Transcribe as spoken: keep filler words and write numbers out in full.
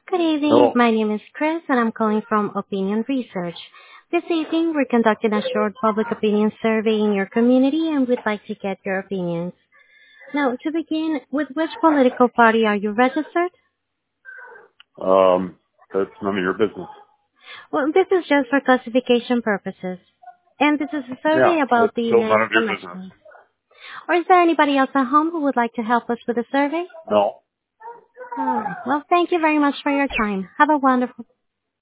Good evening. Hello. My name is Chris, and I'm calling from Opinion Research. This evening, we're conducting a short public opinion survey in your community, and we'd like to get your opinions. Now, to begin, with which political party are you registered? Um, that's none of your business. Well, this is just for classification purposes. And this is a Yeah, survey that's about the still none next of your business. election. Or is there anybody else at home who would like to help us with the survey? No. All right. Well, thank you very much for your time. Have a wonderful